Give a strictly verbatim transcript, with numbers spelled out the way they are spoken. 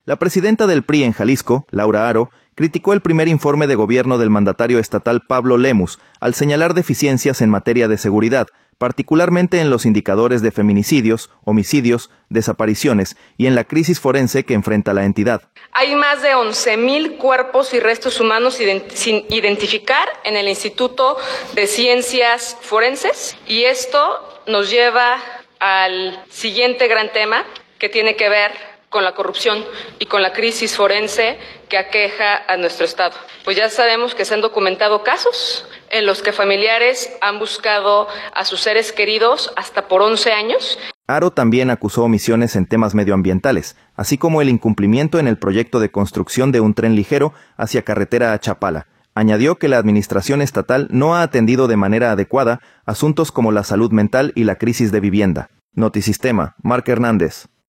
La presidenta del P R I en Jalisco, Laura Aro, criticó el primer informe de gobierno del mandatario estatal Pablo Lemus al señalar deficiencias en materia de seguridad, particularmente en los indicadores de feminicidios, homicidios, desapariciones y en la crisis forense que enfrenta la entidad. Hay más de once mil cuerpos y restos humanos ident- sin identificar en el Instituto de Ciencias Forenses, y esto nos lleva al siguiente gran tema que tiene que ver con la corrupción y con la crisis forense que aqueja a nuestro Estado. Pues ya sabemos que se han documentado casos en los que familiares han buscado a sus seres queridos hasta por once años. Aro también acusó omisiones en temas medioambientales, así como el incumplimiento en el proyecto de construcción de un tren ligero hacia carretera a Chapala. Añadió que la administración estatal no ha atendido de manera adecuada asuntos como la salud mental y la crisis de vivienda. Notisistema, Marc Hernández.